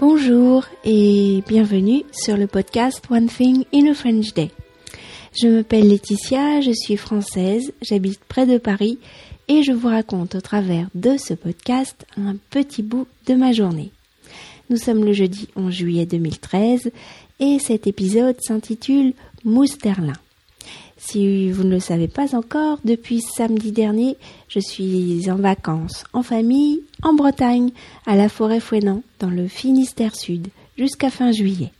Bonjour et bienvenue sur le podcast One Thing in a French Day. Je m'appelle Laetitia, je suis française, j'habite près de Paris et je vous raconte au travers de ce podcast un petit bout de ma journée. Nous sommes le jeudi 11 juillet 2013 et cet épisode s'intitule Mousterlin. Si vous ne le savez pas encore, depuis samedi dernier, je suis en vacances, en famille, en Bretagne, à la Forêt-Fouesnant, dans le Finistère Sud, jusqu'à fin juillet.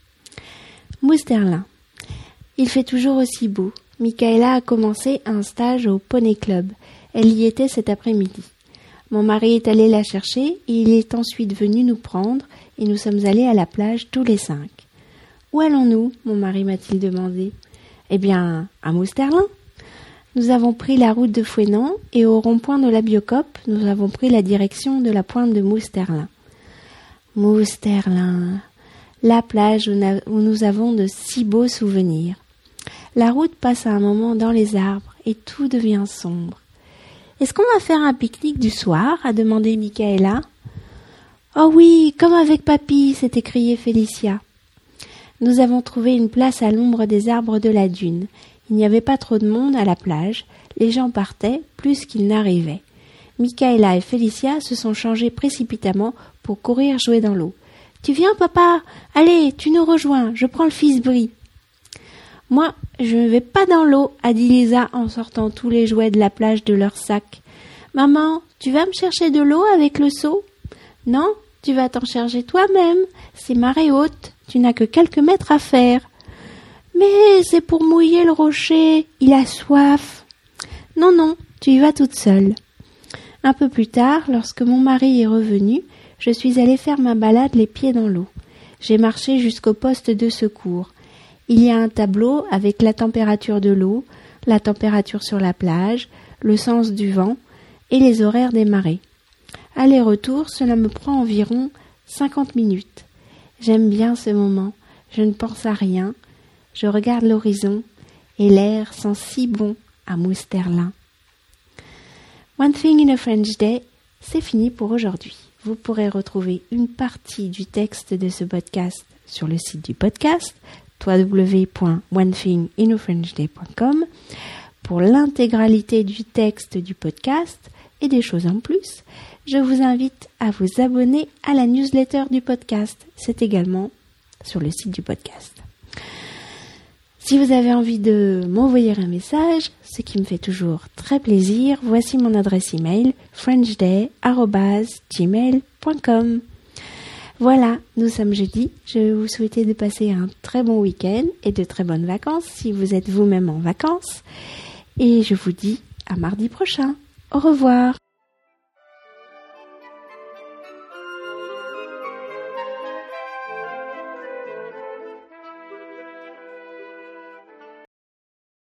Mousterlin. Il fait toujours aussi beau. Michaela a commencé un stage au Poney Club. Elle y était cet après-midi. Mon mari est allé la chercher et il est ensuite venu nous prendre et nous sommes allés à la plage tous les 5. « Où allons-nous » mon mari m'a-t-il demandé. Eh bien, à Mousterlin. Nous avons pris la route de Fouesnant et au rond-point de la Biocoop, nous avons pris la direction de la pointe de Mousterlin. Mousterlin, la plage où nous avons de si beaux souvenirs. La route passe à un moment dans les arbres et tout devient sombre. « Est-ce qu'on va faire un pique-nique du soir ?» a demandé Michaela. « Oh oui, comme avec papy !» s'est écriée Félicia. Nous avons trouvé une place à l'ombre des arbres de la dune. Il n'y avait pas trop de monde à la plage. Les gens partaient plus qu'ils n'arrivaient. Michaela et Félicia se sont changés précipitamment pour courir jouer dans l'eau. « Tu viens, papa ? Allez, tu nous rejoins, je prends le frisbee. »« Moi, je ne vais pas dans l'eau, » a dit Lisa en sortant tous les jouets de la plage de leur sac. « Maman, tu vas me chercher de l'eau avec le seau ? » ?»« Non, tu vas t'en chercher toi-même. C'est marée haute. Tu n'as que quelques mètres à faire. »« Mais c'est pour mouiller le rocher. Il a soif. »« Non, tu y vas toute seule. » Un peu plus tard, lorsque mon mari est revenu, je suis allée faire ma balade les pieds dans l'eau. J'ai marché jusqu'au poste de secours. Il y a un tableau avec la température de l'eau, la température sur la plage, le sens du vent et les horaires des marées. Aller-retour, cela me prend environ 50 minutes. J'aime bien ce moment, je ne pense à rien, je regarde l'horizon et l'air sent si bon à Mousterlin. One Thing in a French Day, c'est fini pour aujourd'hui. Vous pourrez retrouver une partie du texte de ce podcast sur le site du podcast www.onethinginafrenchday.com. Pour l'intégralité du texte du podcast et des choses en plus, je vous invite à vous abonner à la newsletter du podcast. C'est également sur le site du podcast. Si vous avez envie de m'envoyer un message, ce qui me fait toujours très plaisir, voici mon adresse email frenchday@gmail.com. Voilà, nous sommes jeudi. Je vais vous souhaiter de passer un très bon week-end et de très bonnes vacances si vous êtes vous-même en vacances. Et je vous dis à mardi prochain. Au revoir.